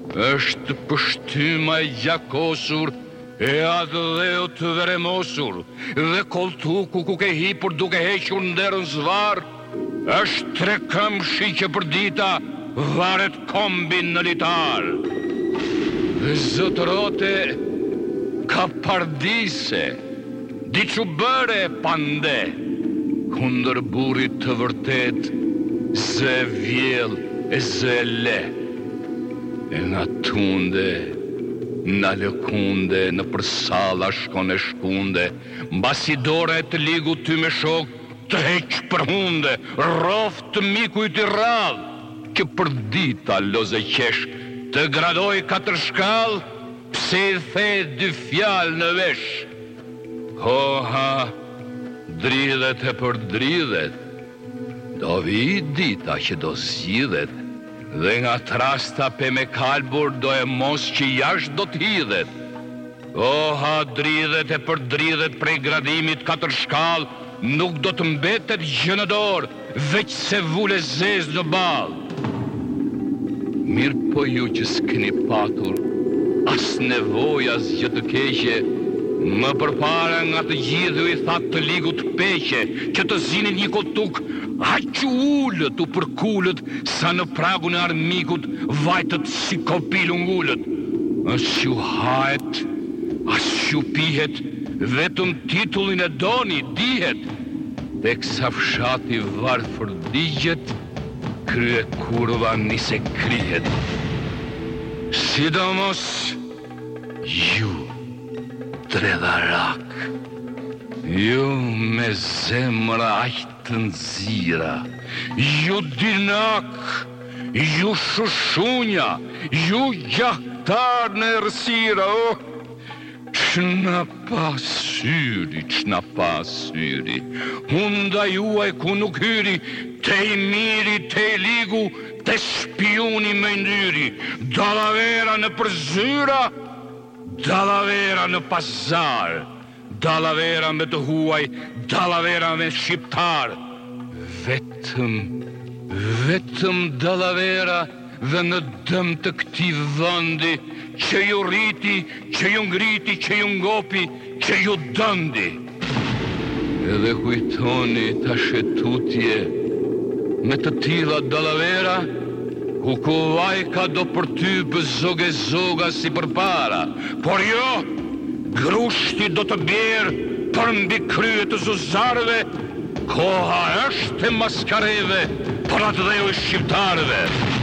është pështyma e gjakosur e atë dheu të veremosur, dhe koltuku ku ke hipur duke hequr nderën zvar, është tre këmshi që për dita varet kombin në litar. Dhe zotërote ka pardise, diçu bëre pande, kundër burit të vërtet, zë vjell e zë le. E nga tunde, nga lëkunde, në përsala shkon e shkunde, mbasi dore të ligu ty me shok, të heq për hunde, roft të mikuj të radh, që për dita loze qesh, të gradoj 4 shkall, pse i the 2 fjal në vesh. Koha dridhet e për dridhet, do vi dita që do zgjidhet, dhe nga trasta pe me kalbur do e mos që jashtë do t'hidhet. Koha dridhet e për dridhet prej gradimit 4 shkall, nuk do të mbetet gjë në dorë, veç se vule zez në bal. Mirë po ju që s'keni patur, as nevoj as gjë të keqe, më përpara nga të gjithë i thatë të ligut peqe, që të zinit një kotuk, aq ullët u përkullët, sa në pragun e armikut vajtët si kopil ungullët. As që hahet, as që pihet, vetëm titullin e doni dihet, dhe kësa fshati varë fërdigjet, krye kurva nise krihet. Sidomos ju dredharak, ju me zemra aq të nxira, ju dinak, ju shushunja, ju gjahtar në errësira, ç'na pa syri, hunda juaj ku nuk hyri, te i miri, te i ligu, te shpiuni me ndyri, dallavera në përzyra, dallavera në pazar, dallavera me të huaj, dallavera me shqiptar, vetëm dallavera dhe në dëm të këtij vendi, që ju rriti, që ju ngriti, që ju ngopi, që ju dëndi. Edhe kujtoni ta shetutje, me të tilla dallavera, ku kovajka do për ty bëzoge zoga si përpara, por jo, grushti do të bjerë për mbi kryet të zuzarve, koha është e maskareve për atë dheu e shqiptarve.